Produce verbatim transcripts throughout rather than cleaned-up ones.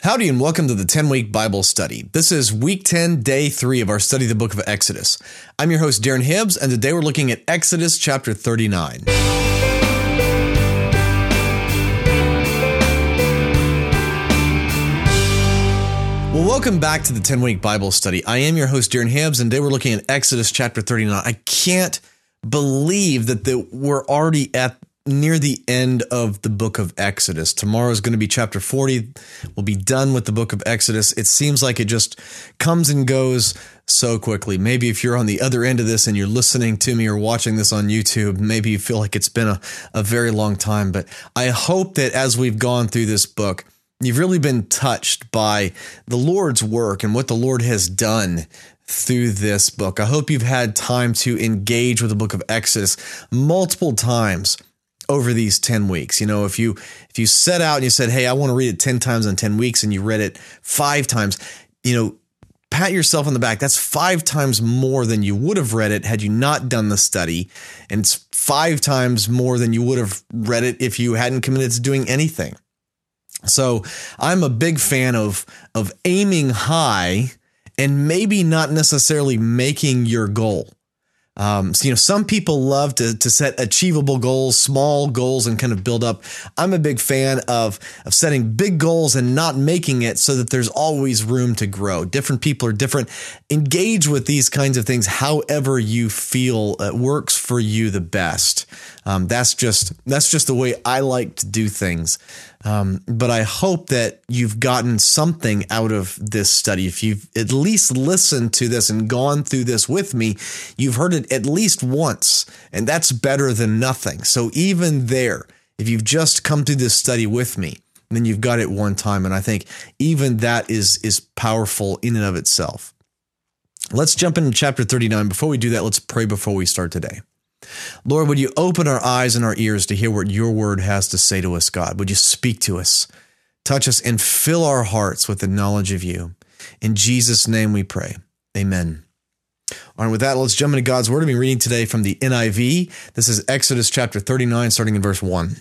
Howdy and welcome to the ten-week Bible study. This is week ten, day three of our study of the book of Exodus. I'm your host, Darren Hibbs, and today we're looking at Exodus chapter thirty-nine. Well, welcome back to the ten-week Bible study. I am your host, Darren Hibbs, and today we're looking at Exodus chapter thirty-nine. I can't believe that the, we're already at near the end of the book of Exodus. Tomorrow is going to be chapter forty. We'll be done with the book of Exodus. It seems like it just comes and goes so quickly. Maybe if you're on the other end of this and you're listening to me or watching this on YouTube, maybe you feel like it's been a, a very long time. But I hope that as we've gone through this book, you've really been touched by the Lord's work and what the Lord has done through this book. I hope you've had time to engage with the book of Exodus multiple times over these ten weeks. You know, if you if you set out and you said, hey, I want to read it ten times in ten weeks, and you read it five times, you know, pat yourself on the back. That's five times more than you would have read it had you not done the study. And it's five times more than you would have read it if you hadn't committed to doing anything. So I'm a big fan of of aiming high and maybe not necessarily making your goal. Um, so, you know, some people love to to set achievable goals, small goals, and kind of build up. I'm a big fan of of setting big goals and not making it so that there's always room to grow. Different people are different. Engage with these kinds of things however you feel it works for you the best. Um, that's just that's just the way I like to do things. Um, but I hope that you've gotten something out of this study. If you've at least listened to this and gone through this with me, you've heard it at least once, and that's better than nothing. So even there, if you've just come through this study with me, then you've got it one time. And I think even that is, is powerful in and of itself. Let's jump into chapter thirty-nine. Before we do that, let's pray before we start today. Lord, would you open our eyes and our ears to hear what your word has to say to us, God? Would you speak to us, touch us, and fill our hearts with the knowledge of you? In Jesus' name we pray. Amen. All right, with that, let's jump into God's word. I've been reading today from the N I V. This is Exodus chapter thirty-nine, starting in verse one.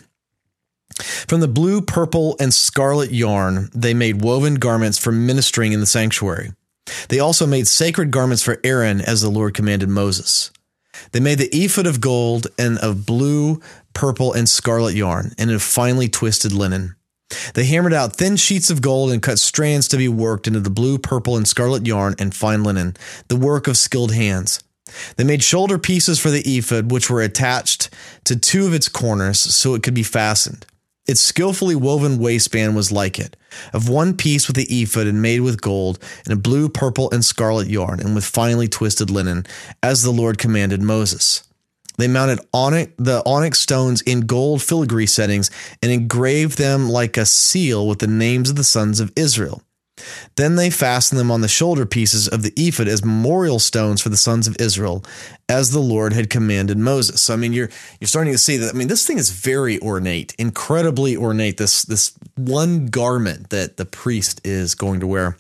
From the blue, purple, and scarlet yarn, they made woven garments for ministering in the sanctuary. They also made sacred garments for Aaron, as the Lord commanded Moses. They made the ephod of gold and of blue, purple, and scarlet yarn, and of finely twisted linen. They hammered out thin sheets of gold and cut strands to be worked into the blue, purple, and scarlet yarn and fine linen, the work of skilled hands. They made shoulder pieces for the ephod, which were attached to two of its corners so it could be fastened. Its skillfully woven waistband was like it, of one piece with the ephod and made with gold and a blue, purple, and scarlet yarn and with finely twisted linen, as the Lord commanded Moses. They mounted onyx, the onyx stones in gold filigree settings and engraved them like a seal with the names of the sons of Israel. Then they fastened them on the shoulder pieces of the ephod as memorial stones for the sons of Israel, as the Lord had commanded Moses. So, I mean, you're you're starting to see that. I mean, this thing is very ornate, incredibly ornate. This this one garment that the priest is going to wear.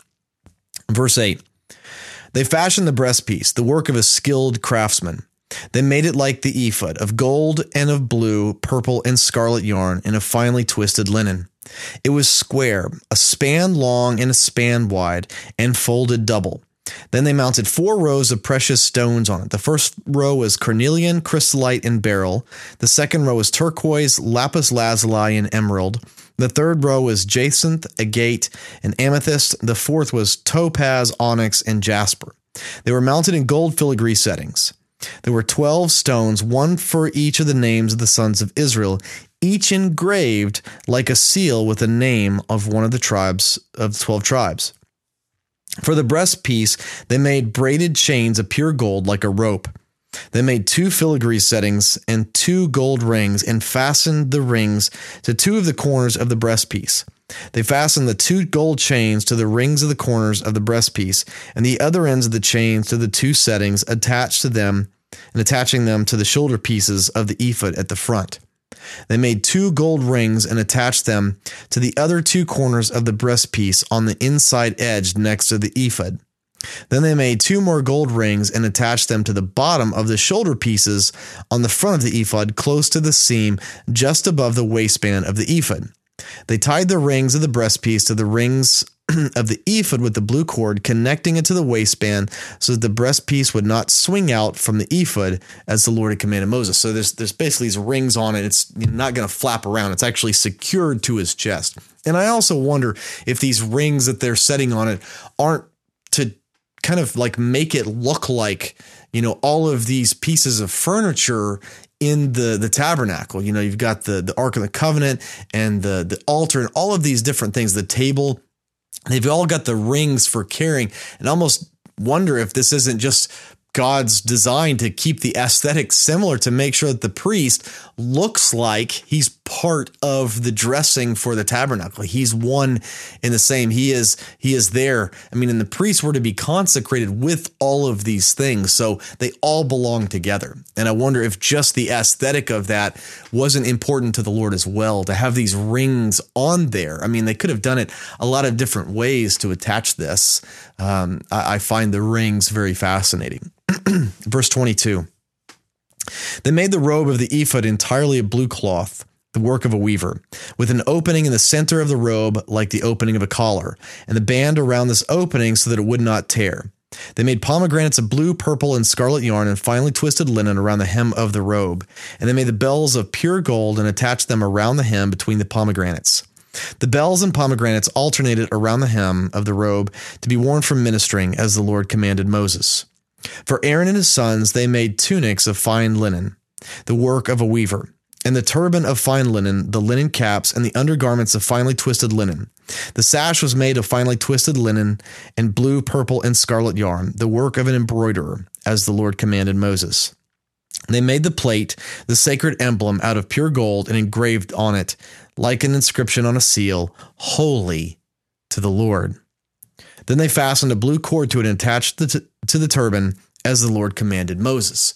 Verse eight. They fashioned the breastpiece, the work of a skilled craftsman. They made it like the ephod, of gold and of blue, purple, and scarlet yarn, and of finely twisted linen. It was square, a span long and a span wide, and folded double. Then they mounted four rows of precious stones on it. The first row was cornelian, chrysolite, and beryl. The second row was turquoise, lapis lazuli, and emerald. The third row was jacinth, agate, and amethyst. The fourth was topaz, onyx, and jasper. They were mounted in gold filigree settings. There were twelve stones, one for each of the names of the sons of Israel, each engraved like a seal with the name of one of the tribes of the twelve tribes. For the breastpiece, they made braided chains of pure gold like a rope. They made two filigree settings and two gold rings and fastened the rings to two of the corners of the breastpiece. They fastened the two gold chains to the rings of the corners of the breastpiece and the other ends of the chains to the two settings attached to them and attaching them to the shoulder pieces of the ephod at the front. They made two gold rings and attached them to the other two corners of the breastpiece on the inside edge next to the ephod. Then they made two more gold rings and attached them to the bottom of the shoulder pieces on the front of the ephod close to the seam just above the waistband of the ephod. They tied the rings of the breastpiece to the rings of the ephod with the blue cord, connecting it to the waistband so that the breastpiece would not swing out from the ephod as the Lord had commanded Moses. So there's there's basically these rings on it. It's not going to flap around. It's actually secured to his chest. And I also wonder if these rings that they're setting on it aren't to kind of like make it look like, you know, all of these pieces of furniture in the, the tabernacle. You know, you've got the, the Ark of the Covenant and the, the altar and all of these different things, the table. They've all got the rings for carrying, and almost wonder if this isn't just God's design to keep the aesthetic similar, to make sure that the priest looks like he's part of the dressing for the tabernacle. He's one in the same. He is, he is there. I mean, and the priests were to be consecrated with all of these things. So they all belong together. And I wonder if just the aesthetic of that wasn't important to the Lord as well, to have these rings on there. I mean, they could have done it a lot of different ways to attach this. Um, I, I find the rings very fascinating. Verse twenty-two, they made the robe of the ephod entirely of blue cloth, the work of a weaver, with an opening in the center of the robe like the opening of a collar, and the band around this opening so that it would not tear. They made pomegranates of blue, purple, and scarlet yarn and finely twisted linen around the hem of the robe. And they made the bells of pure gold and attached them around the hem between the pomegranates. The bells and pomegranates alternated around the hem of the robe to be worn for ministering, as the Lord commanded Moses. For Aaron and his sons, they made tunics of fine linen, the work of a weaver, and the turban of fine linen, the linen caps, and the undergarments of finely twisted linen. The sash was made of finely twisted linen and blue, purple, and scarlet yarn, the work of an embroiderer, as the Lord commanded Moses. They made the plate, the sacred emblem, out of pure gold and engraved on it, like an inscription on a seal, holy to the Lord. Then they fastened a blue cord to it and attached the t- to the turban as the Lord commanded Moses.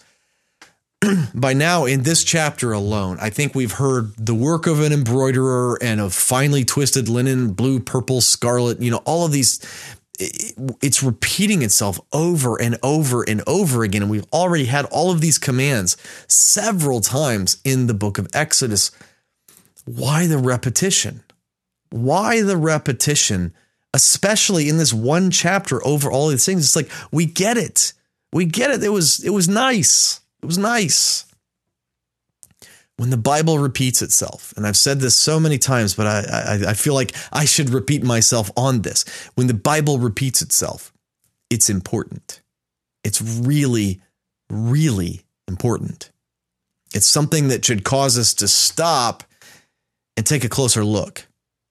By now, in this chapter alone, I think we've heard the work of an embroiderer and of finely twisted linen, blue, purple, scarlet, you know, all of these. It's repeating itself over and over and over again. And we've already had all of these commands several times in the book of Exodus. Why the repetition? Why the repetition? Especially in this one chapter over all these things. It's like, we get it. We get it. It was, it was nice. It was nice. When the Bible repeats itself, and I've said this so many times, but I, I, I feel like I should repeat myself on this. When the Bible repeats itself, it's important. It's really, really important. It's something that should cause us to stop and take a closer look.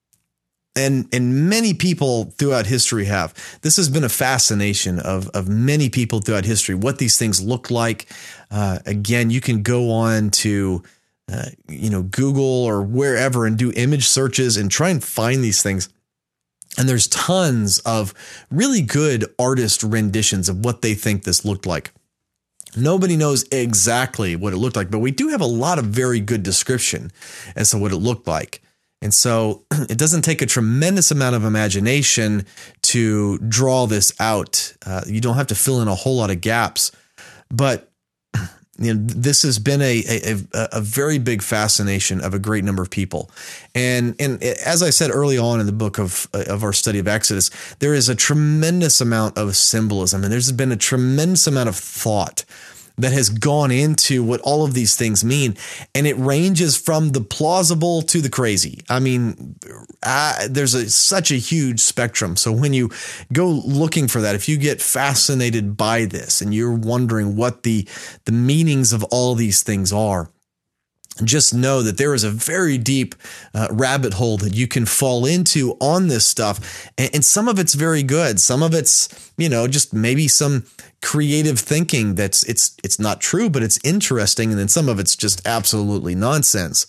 And and many people throughout history have. This has been a fascination of, of many people throughout history, what these things look like. Uh, again, you can go on to, uh, you know, Google or wherever and do image searches and try and find these things. And there's tons of really good artist renditions of what they think this looked like. Nobody knows exactly what it looked like, but we do have a lot of very good description as to what it looked like. And so it doesn't take a tremendous amount of imagination to draw this out. Uh, you don't have to fill in a whole lot of gaps. But you know, this has been a, a, a very big fascination of a great number of people. And and as I said early on in the book of, of our study of Exodus, there is a tremendous amount of symbolism, and there's been a tremendous amount of thought that has gone into what all of these things mean. And it ranges from the plausible to the crazy. I mean, uh, there's a, such a huge spectrum. So when you go looking for that, if you get fascinated by this and you're wondering what the, the meanings of all these things are, just know that there is a very deep uh, rabbit hole that you can fall into on this stuff. And, and some of it's very good. Some of it's, you know, just maybe some creative thinking that's it's it's not true, but it's interesting. And then some of it's just absolutely nonsense.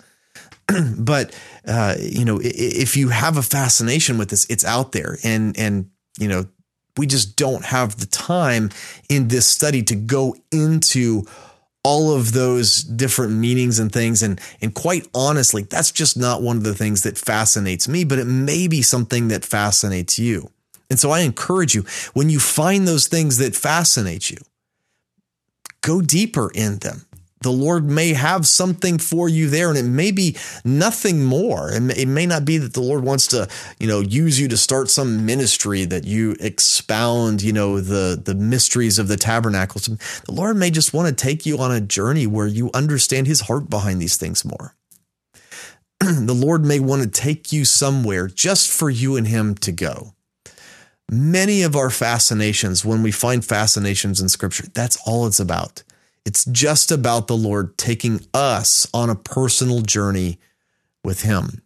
But, uh, you know, if you have a fascination with this, it's out there. And, and, you know, we just don't have the time in this study to go into all of those different meanings and things. And, and quite honestly, that's just not one of the things that fascinates me, but it may be something that fascinates you. And so I encourage you, when you find those things that fascinate you, go deeper in them. the Lord may have something for you there, and it may be nothing more. And it may not be that the Lord wants to, you know, use you to start some ministry that you expound, you know, the, the mysteries of the tabernacle. The Lord may just want to take you on a journey where you understand his heart behind these things more. The Lord may want to take you somewhere just for you and him to go. Many of our fascinations, when we find fascinations in Scripture, that's all it's about. It's just about the Lord taking us on a personal journey with him.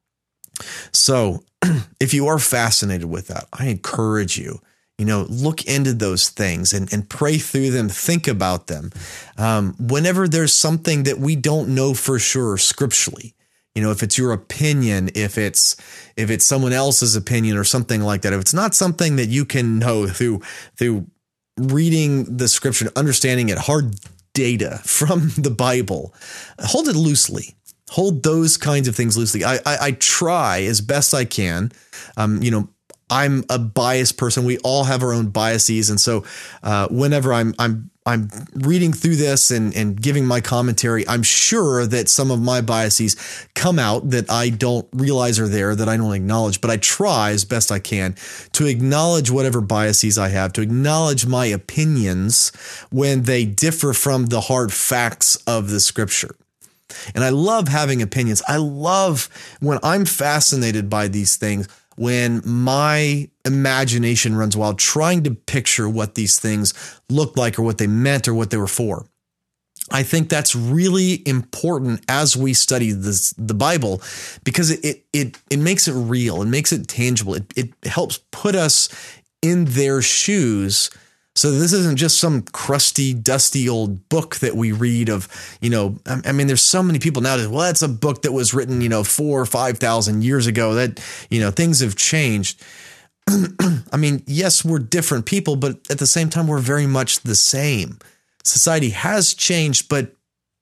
So if you are fascinated with that, I encourage you, you know, look into those things and, and pray through them, think about them. Um, whenever there's something that we don't know for sure scripturally, you know, if it's your opinion, if it's if it's someone else's opinion or something like that, if it's not something that you can know through through reading the scripture, understanding it, hard data from the Bible, hold it loosely. Hold those kinds of things loosely. I I, I try as best I can. Um, you know, I'm a biased person. We all have our own biases, and so uh, whenever I'm I'm I'm reading through this and, and giving my commentary, I'm sure that some of my biases come out that I don't realize are there, that I don't acknowledge. But I try as best I can to acknowledge whatever biases I have, to acknowledge my opinions when they differ from the hard facts of the scripture. And I love having opinions. I love when I'm fascinated by these things, when my imagination runs wild, trying to picture what these things looked like or what they meant or what they were for. I think that's really important as we study this, the Bible, because it, it, it, it makes it real. It makes it tangible. It, it helps put us in their shoes. So this isn't just some crusty, dusty old book that we read of, you know, I mean, there's so many people now that, well, that's a book that was written, you know, four or five thousand years ago, that, you know, things have changed. I mean, yes, we're different people, but at the same time, we're very much the same. Society has changed, but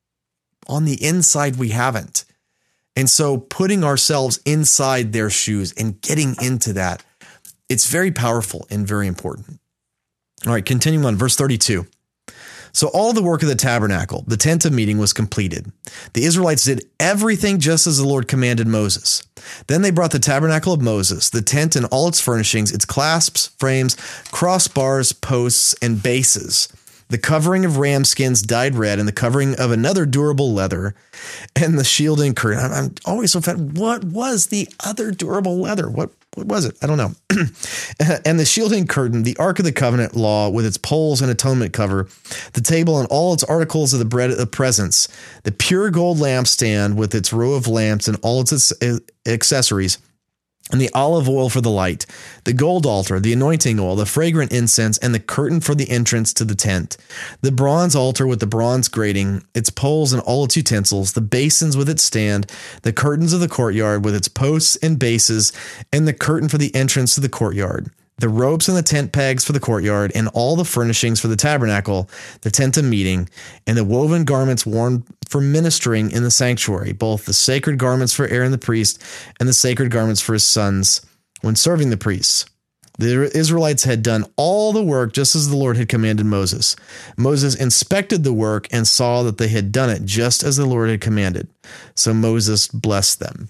on the inside, we haven't. And so putting ourselves inside their shoes and getting into that, it's very powerful and very important. All right, continuing on, verse thirty-two. So all the work of the tabernacle, the tent of meeting, was completed. The Israelites did everything just as the Lord commanded Moses. Then they brought the tabernacle of Moses, the tent and all its furnishings, its clasps, frames, crossbars, posts, and bases, the covering of ram skins dyed red, and the covering of another durable leather, and the shielding curtain. I'm, I'm always so fat. What was the other durable leather? What What was it? I don't know. And the shielding curtain, the Ark of the Covenant law with its poles and atonement cover, the table and all its articles of the bread of presence, the pure gold lampstand with its row of lamps and all its accessories, and the olive oil for the light, the gold altar, the anointing oil, the fragrant incense, and the curtain for the entrance to the tent, the bronze altar with the bronze grating, its poles and all its utensils, the basins with its stand, the curtains of the courtyard with its posts and bases, and the curtain for the entrance to the courtyard, the ropes and the tent pegs for the courtyard, and all the furnishings for the tabernacle, the tent of meeting, and the woven garments worn for ministering in the sanctuary, both the sacred garments for Aaron the priest and the sacred garments for his sons when serving the priests. The Israelites had done all the work just as the Lord had commanded Moses. Moses inspected the work and saw that they had done it just as the Lord had commanded. So Moses blessed them.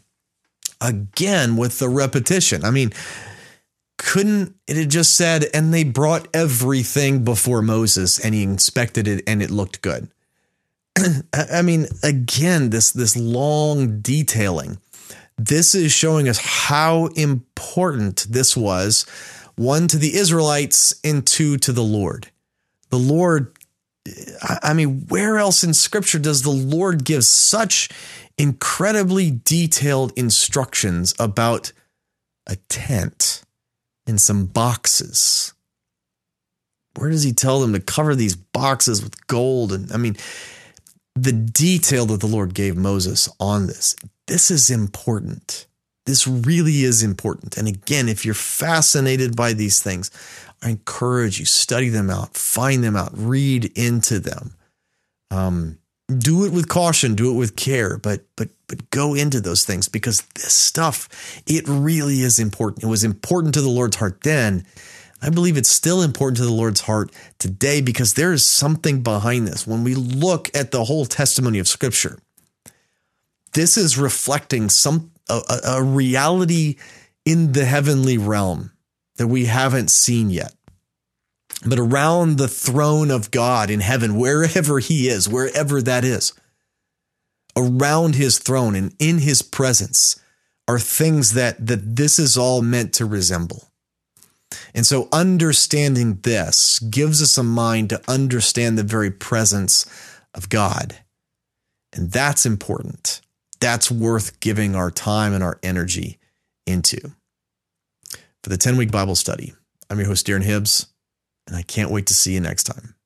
Again, with the repetition. I mean, couldn't it have just said, and they brought everything before Moses and he inspected it and it looked good? I mean, again, this, this long detailing, this is showing us how important this was, one, to the Israelites and two, to the Lord. The Lord, I mean, where else in Scripture does the Lord give such incredibly detailed instructions about a tent and some boxes? Where does he tell them to cover these boxes with gold? And I mean, the detail that the Lord gave Moses on this, this is important. This really is important. And again, if you're fascinated by these things, I encourage you, study them out, find them out, read into them. Um, do it with caution, do it with care, but but but go into those things, because this stuff, it really is important. It was important to the Lord's heart then, I believe it's still important to the Lord's heart today because there is something behind this. When we look at the whole testimony of Scripture, this is reflecting some a, a reality in the heavenly realm that we haven't seen yet. But around the throne of God in heaven, wherever he is, wherever that is, around his throne and in his presence are things that, that this is all meant to resemble. And so understanding this gives us a mind to understand the very presence of God. And that's important. That's worth giving our time and our energy into. For the ten-week Bible study, I'm your host, Darren Hibbs, and I can't wait to see you next time.